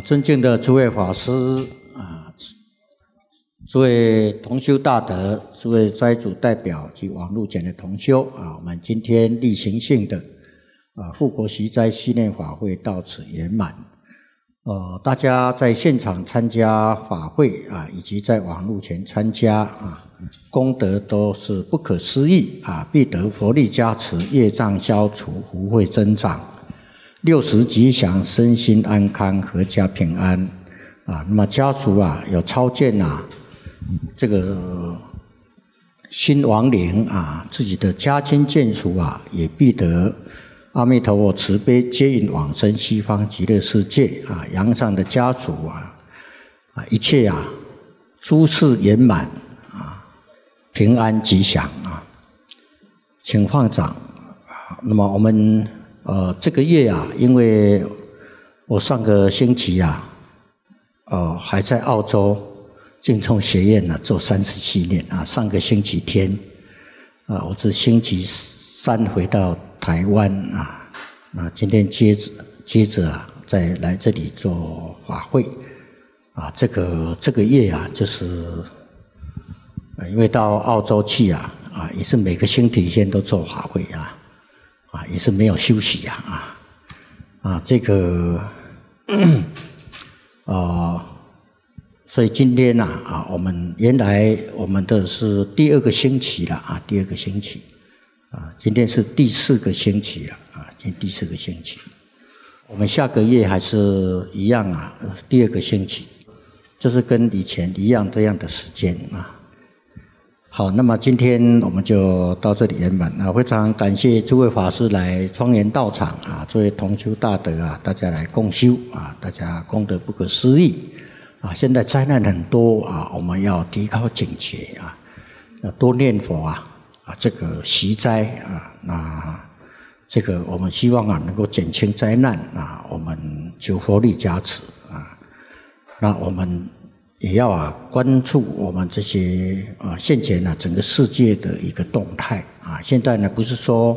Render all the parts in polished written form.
尊敬的诸位法师啊，诸位同修大德，诸位斋主代表及网络前的同修啊，我们今天例行性的护国息灾系列法会到此圆满。大家在现场参加法会啊，以及在网络前参加啊，功德都是不可思议啊，必得佛力加持，业障消除，福慧增长。60吉祥，身心安康，阖家平安啊！那么家属啊有超荐啊，这个新亡灵啊，自己的家亲眷属啊，也必得阿弥陀佛慈悲接引往生西方极乐世界啊！阳上的家属一切诸事圆满啊，平安吉祥啊！请放掌那么我们。这个月因为我上个星期还在澳洲净宗学院做30系列上个星期天我是星期3回到台湾那今天接着再来这里做法会这个月就是因为到澳洲去也是每个星期天都做法会也是没有休息这个所以今天我们原来我们的是第2个星期了第2个星期今天是第4个星期了今天第4个星期，我们下个月还是一样第2个星期，就是跟以前一样这样的时间好，那么今天我们就到这里圆满非常感谢诸位法师来庄严道场诸位同修大德大家来共修大家功德不可思议现在灾难很多我们要提高警觉要多念佛这个息灾那这个我们希望能够减轻灾难我们求佛力加持那我们也要关注我们这些现前整个世界的一个动态现在呢不是说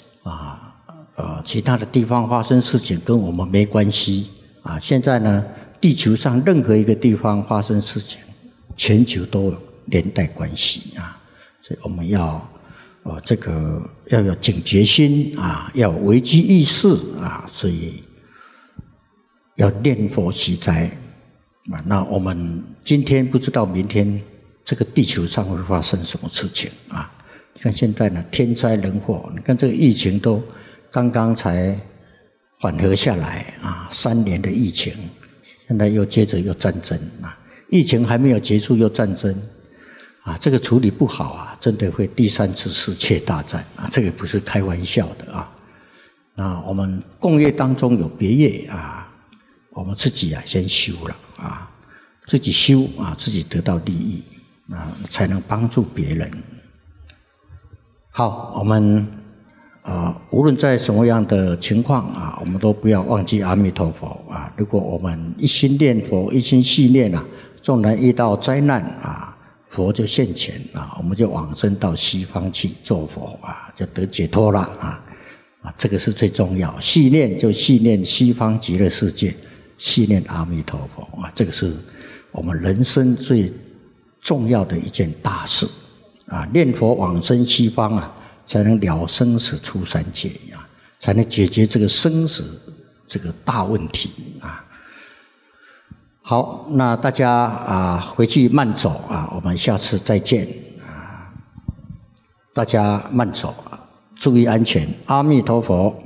其他的地方发生事情跟我们没关系现在呢地球上任何一个地方发生事情，全球都有连带关系所以我们要这个要有警觉心要有危机意识所以要念佛息灾。那我们今天不知道明天这个地球上会发生什么事情你看现在呢天灾人祸，你看这个疫情都刚刚才缓和下来3年的疫情，现在又接着又战争疫情还没有结束又战争这个处理不好真的会第3次世界大战这个不是开玩笑的那我们共业当中有别业我们自己先修了自己修自己得到利益才能帮助别人。好，我们无论在什么样的情况我们都不要忘记阿弥陀佛如果我们一心念佛，一心系念纵然遇到灾难佛就现前我们就往生到西方去做佛就得解脱了这个是最重要。系念就系念西方极乐世界，系念阿弥陀佛这个是我们人生最重要的一件大事念佛往生西方才能了生死出三界才能解决这个生死这个大问题好，那大家回去慢走我们下次再见大家慢走注意安全，阿弥陀佛。